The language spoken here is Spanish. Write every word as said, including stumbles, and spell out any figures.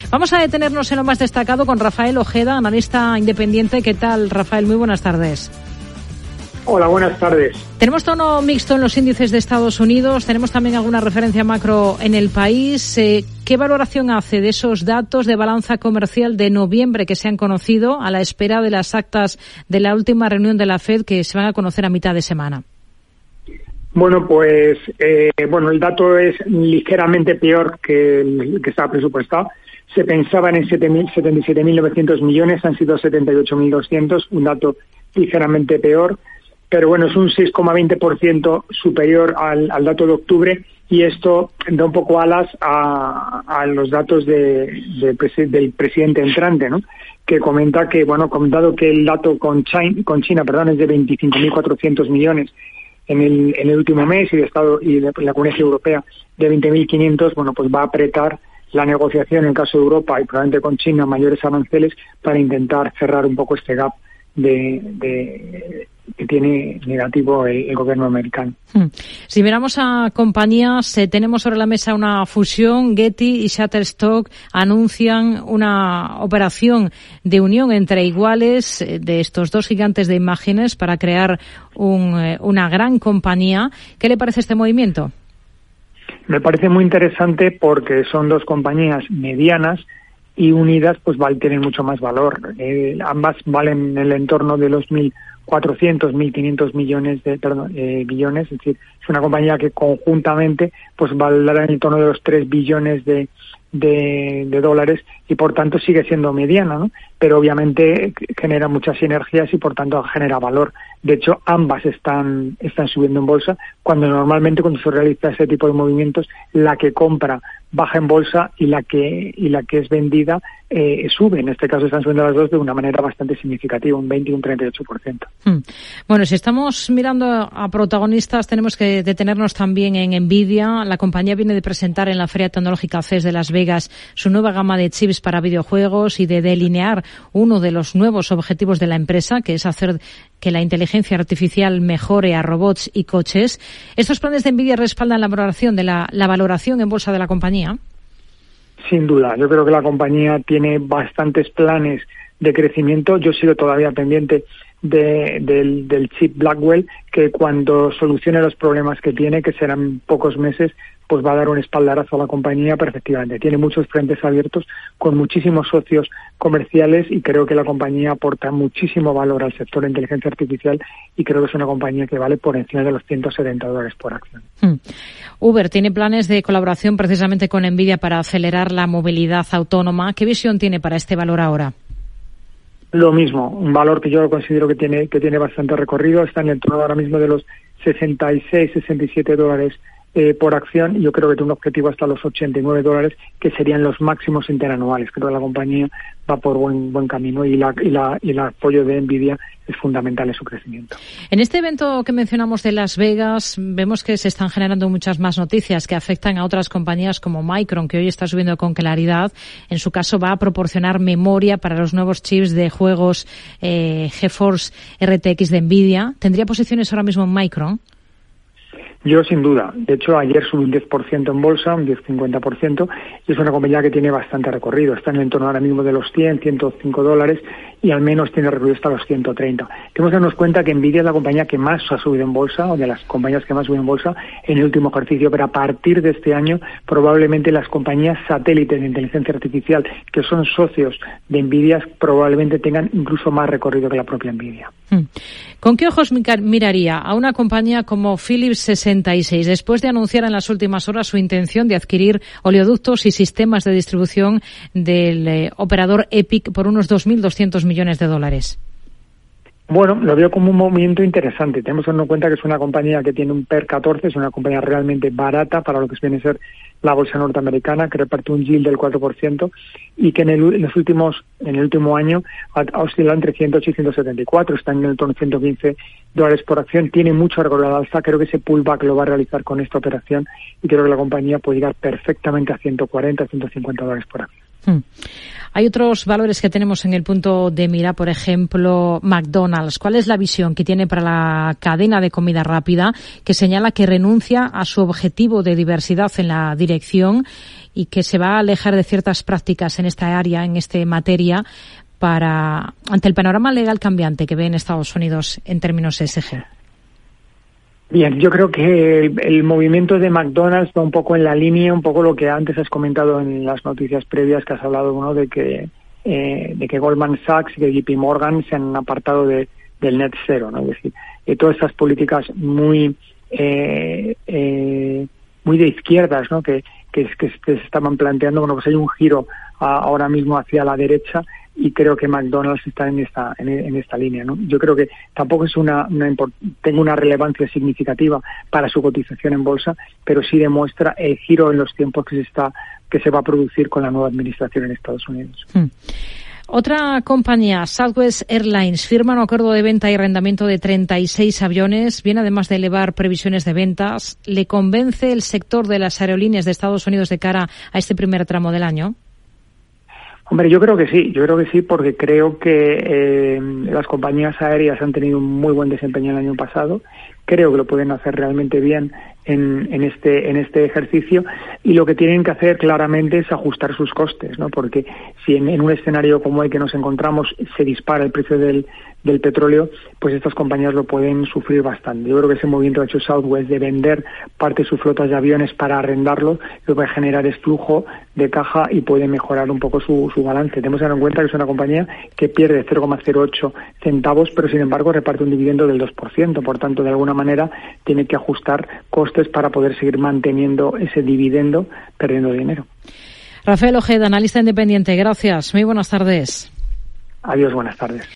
Vamos a detenernos en lo más destacado con Rafael Ojeda, analista independiente. ¿Qué tal, Rafael? Muy buenas tardes. Hola, buenas tardes. Tenemos tono mixto en los índices de Estados Unidos, tenemos también alguna referencia macro en el país. Eh, ¿Qué valoración hace de esos datos de balanza comercial de noviembre que se han conocido a la espera de las actas de la última reunión de la Fed que se van a conocer a mitad de semana? Bueno, pues eh, bueno, el dato es ligeramente peor que el que estaba presupuestado. Se pensaba en setenta y siete mil novecientos millones, han sido setenta y ocho mil doscientos, un dato ligeramente peor. Pero bueno, es un seis coma veinte por ciento superior al, al dato de octubre y esto da un poco alas a, a los datos de, de, del presidente entrante, ¿no? Que comenta que, bueno, dado que el dato con China, con China perdón, es de veinticinco mil cuatrocientos millones en el, en el último mes y de Estado y de la Comunidad Europea de veinte mil quinientos, bueno, pues va a apretar la negociación en el caso de Europa y probablemente con China mayores aranceles para intentar cerrar un poco este gap de, de que tiene negativo el, el gobierno americano. Si miramos a compañías, eh, tenemos sobre la mesa una fusión. Getty y Shutterstock anuncian una operación de unión entre iguales eh, de estos dos gigantes de imágenes para crear un, eh, una gran compañía. ¿Qué le parece este movimiento? Me parece muy interesante porque son dos compañías medianas y unidas pues van a tener mucho más valor. Eh, ambas valen en el entorno de los mil cuatrocientos, mil quinientos millones de perdón, eh, billones, es decir, es una compañía que conjuntamente pues valdrá en el torno de los tres billones de, de, de dólares y por tanto sigue siendo mediana, ¿no? Pero obviamente genera muchas sinergias y por tanto genera valor. De hecho, ambas están están subiendo en bolsa cuando normalmente cuando se realiza ese tipo de movimientos la que compra baja en bolsa y la que y la que es vendida eh, sube. En este caso están subiendo las dos de una manera bastante significativa, un veinte y un treinta y ocho por ciento. Hmm. Bueno, si estamos mirando a protagonistas, tenemos que detenernos también en Nvidia. La compañía viene de presentar en la Feria Tecnológica C E S de Las Vegas su nueva gama de chips para videojuegos y de delinear uno de los nuevos objetivos de la empresa, que es hacer que la inteligencia artificial mejore a robots y coches. ¿Estos planes de Nvidia respaldan la valoración de la, la valoración en bolsa de la compañía? Sin duda, yo creo que la compañía tiene bastantes planes de crecimiento. Yo sigo todavía pendiente de, del, del chip Blackwell, que cuando solucione los problemas que tiene, que serán pocos meses, pues va a dar un espaldarazo a la compañía perfectamente. Tiene muchos frentes abiertos con muchísimos socios comerciales y creo que la compañía aporta muchísimo valor al sector de inteligencia artificial y creo que es una compañía que vale por encima de los ciento setenta dólares por acción. Hmm. Uber tiene planes de colaboración precisamente con Nvidia para acelerar la movilidad autónoma. ¿Qué visión tiene para este valor ahora? Lo mismo, un valor que yo considero que tiene que tiene bastante recorrido, está en el torno ahora mismo de los sesenta y seis, sesenta y siete dólares eh, por acción y yo creo que tiene un objetivo hasta los ochenta y nueve dólares, que serían los máximos interanuales. Creo que la compañía va por buen buen camino y la y la y el apoyo de Nvidia es fundamental en su crecimiento. En este evento que mencionamos de Las Vegas, vemos que se están generando muchas más noticias que afectan a otras compañías como Micron, que hoy está subiendo con claridad. En su caso va a proporcionar memoria para los nuevos chips de juegos eh, GeForce R T X de Nvidia. ¿Tendría posiciones ahora mismo en Micron? Yo sin duda. De hecho, ayer subió un diez por ciento en bolsa, un diez a cincuenta por ciento, y es una compañía que tiene bastante recorrido. Está en el entorno ahora mismo de los cien, ciento cinco dólares y al menos tiene recorrido hasta los ciento treinta. Tenemos que darnos cuenta que Nvidia es la compañía que más ha subido en bolsa, o de las compañías que más subido en bolsa en el último ejercicio, pero a partir de este año probablemente las compañías satélites de inteligencia artificial, que son socios de Nvidia, probablemente tengan incluso más recorrido que la propia Nvidia. ¿Con qué ojos miraría a una compañía como Philips sesenta y seis después de anunciar en las últimas horas su intención de adquirir oleoductos y sistemas de distribución del eh, operador Epic por unos dos mil doscientos millones de dólares? Bueno, lo veo como un movimiento interesante. Tenemos que darnos cuenta que es una compañía que tiene un P E R catorce, es una compañía realmente barata para lo que viene a ser la bolsa norteamericana, que reparte un yield del cuatro por ciento y que en, el, en los últimos en el último año ha, ha oscilado entre ciento ocho y ciento setenta y cuatro, está en el torno de ciento quince dólares por acción, tiene mucho recorrido al alza. Creo que ese pullback lo va a realizar con esta operación y creo que la compañía puede llegar perfectamente a ciento cuarenta, ciento cincuenta dólares por acción. Hmm. Hay otros valores que tenemos en el punto de mira, por ejemplo, McDonald's. ¿Cuál es la visión que tiene para la cadena de comida rápida, que señala que renuncia a su objetivo de diversidad en la dirección y que se va a alejar de ciertas prácticas en esta área, en esta materia, para ante el panorama legal cambiante que ve en Estados Unidos en términos E S G? Bien, yo creo que el, el movimiento de McDonald's va un poco en la línea, un poco lo que antes has comentado en las noticias previas, que has hablado, ¿no?, de que eh, de que Goldman Sachs y que J P Morgan se han apartado de, del net cero, ¿no? Es decir, eh, todas estas políticas muy eh, eh, muy de izquierdas, ¿no?, que que, que se estaban planteando, bueno, pues hay un giro a, ahora mismo hacia la derecha. Y creo que McDonald's está en esta en, en esta línea, ¿no? Yo creo que tampoco es una, una tenga una relevancia significativa para su cotización en bolsa, pero sí demuestra el giro en los tiempos que se está que se va a producir con la nueva administración en Estados Unidos. Hmm. Otra compañía, Southwest Airlines, firma un acuerdo de venta y arrendamiento de treinta y seis aviones. Viene además de elevar previsiones de ventas. ¿Le convence el sector de las aerolíneas de Estados Unidos de cara a este primer tramo del año? Hombre, yo creo que sí, yo creo que sí, porque creo que eh, las compañías aéreas han tenido un muy buen desempeño el año pasado. Creo que lo pueden hacer realmente bien en, en este en este ejercicio, y lo que tienen que hacer claramente es ajustar sus costes, ¿no? Porque si en, en un escenario como el que nos encontramos se dispara el precio del, del petróleo, pues estas compañías lo pueden sufrir bastante. Yo creo que ese movimiento que ha hecho Southwest de vender parte de sus flotas de aviones para arrendarlo, lo que va a generar es flujo de caja y puede mejorar un poco su, su balance. Tenemos que tener en cuenta que es una compañía que pierde cero coma cero ocho centavos, pero sin embargo reparte un dividendo del dos por ciento. Por tanto, de alguna manera tiene que ajustar costes para poder seguir manteniendo ese dividendo perdiendo dinero. Rafael Ojeda, analista independiente, gracias. Muy buenas tardes. Adiós, buenas tardes.